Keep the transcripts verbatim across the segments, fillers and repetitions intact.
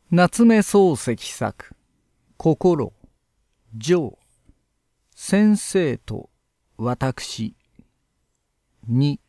夏目漱石作心情先生と私に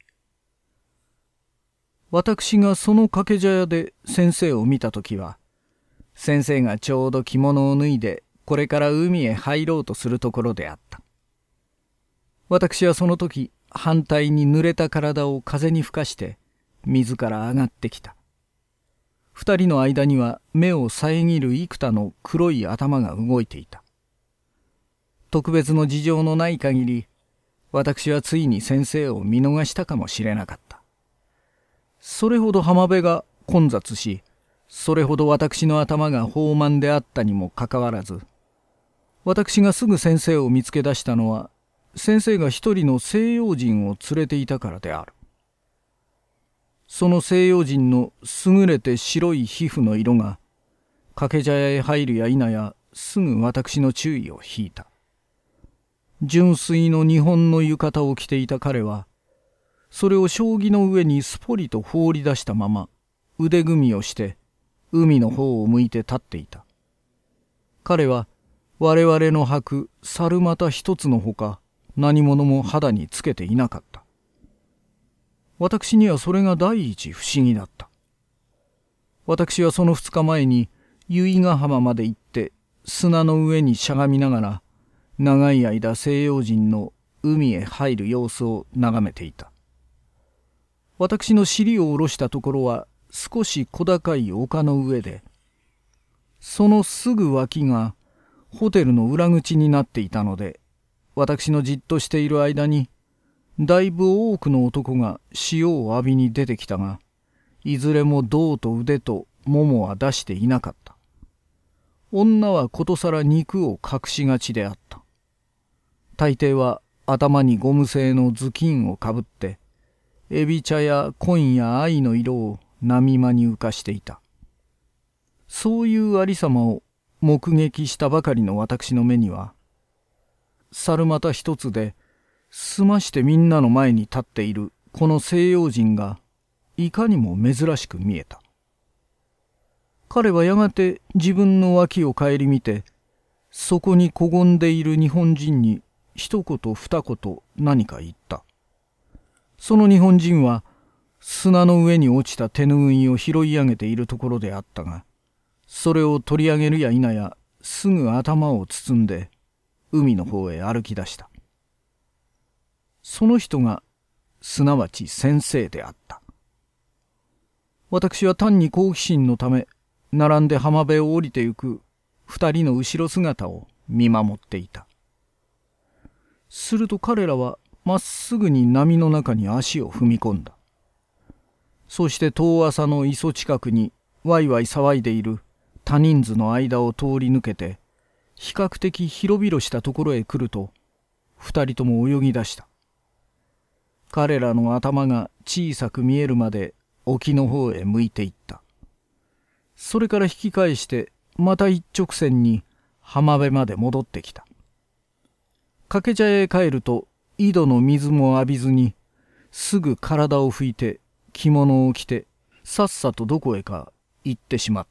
私がその掛け茶屋で先生を見たときは、先生がちょうど着物を脱いでこれから海へ入ろうとするところであった。私はその時反対に濡れた体を風に吹かして水から上がってきた。二人の間には目を遮る幾多の黒い頭が動いていた。特別の事情のない限り、私はついに先生を見逃したかもしれなかった。それほど浜辺が混雑し、それほど私の頭が豊満であったにもかかわらず、私がすぐ先生を見つけ出したのは、先生が一人の西洋人を連れていたからである。その西洋人の優れて白い皮膚の色が、掛け茶屋へ入るや否やすぐ私の注意を引いた。純粋の日本の浴衣を着ていた彼は、それを将棋の上にすぽりと放り出したまま、腕組みをして海の方を向いて立っていた。彼は我々の履く猿股一つのほか何者も肌につけていなかった。私にはそれが第一不思議だった。私はその二日前に由比ヶ浜まで行って砂の上にしゃがみながら長い間西洋人の海へ入る様子を眺めていた。私の尻を下ろしたところは少し小高い丘の上で、そのすぐ脇がホテルの裏口になっていたので、私のじっとしている間にだいぶ多くの男が潮を浴びに出てきたが、いずれも胴と腕とももは出していなかった。女はことさら肉を隠しがちであった。大抵は頭にゴム製の頭巾をかぶって、エビ茶や紺や藍の色を波間に浮かしていた。そういうありさまを目撃したばかりの私の目には、猿股一つで、すましてみんなの前に立っているこの西洋人がいかにも珍しく見えた。彼はやがて自分の脇を顧みて、そこにこごんでいる日本人に一言二言何か言った。その日本人は砂の上に落ちた手ぬぐいを拾い上げているところであったが、それを取り上げるや否やすぐ頭を包んで海の方へ歩き出した。その人がすなわち先生であった。私は単に好奇心のため並んで浜辺を降りてゆく二人の後ろ姿を見守っていた。すると彼らはまっすぐに波の中に足を踏み込んだ。そして遠浅の磯近くにワイワイ騒いでいる多人数の間を通り抜けて比較的広々したところへ来ると二人とも泳ぎ出した。彼らの頭が小さく見えるまで沖の方へ向いていった。それから引き返してまた一直線に浜辺まで戻ってきた。掛け茶屋へ帰ると井戸の水も浴びずにすぐ体を拭いて着物を着てさっさとどこへか行ってしまった。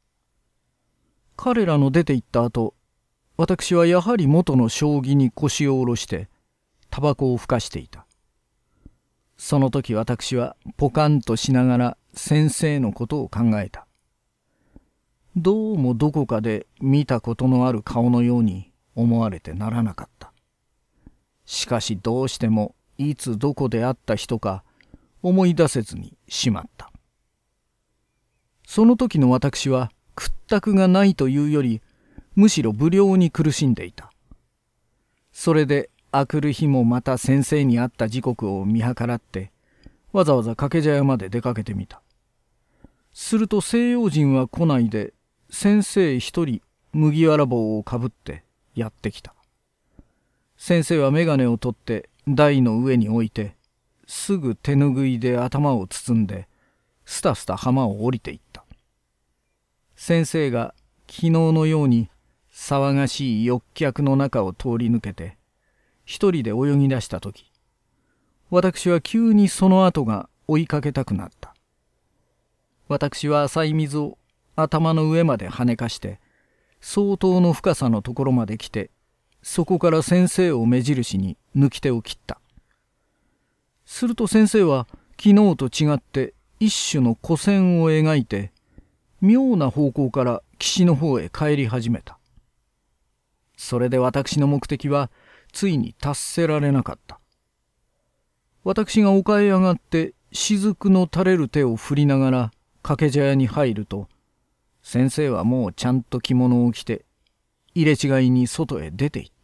彼らの出て行った後、私はやはり元の将棋に腰を下ろしてタバコをふかしていた。その時私はポカンとしながら先生のことを考えた。どうもどこかで見たことのある顔のように思われてならなかった。しかしどうしてもいつどこで会った人か思い出せずにしまった。その時の私は屈託がないというよりむしろ不良に苦しんでいた。それであくる日もまた先生に会った時刻を見計らってわざわざ掛け茶屋まで出かけてみた。すると西洋人は来ないで先生一人麦わら帽をかぶってやってきた。先生は眼鏡を取って台の上に置いてすぐ手ぬぐいで頭を包んでスタスタ浜を降りていった。先生が昨日のように騒がしい浴客の中を通り抜けて一人で泳ぎ出したとき、私は急にその後が追いかけたくなった。私は浅い水を頭の上まで跳ねかして相当の深さのところまで来て、そこから先生を目印に抜き手を切った。すると先生は昨日と違って一種の弧線を描いて妙な方向から岸の方へ帰り始めた。それで私の目的はついに達せられなかった。私が丘へ上がって雫の垂れる手を振りながら掛け茶屋に入ると、先生はもうちゃんと着物を着て入れ違いに外へ出て行った。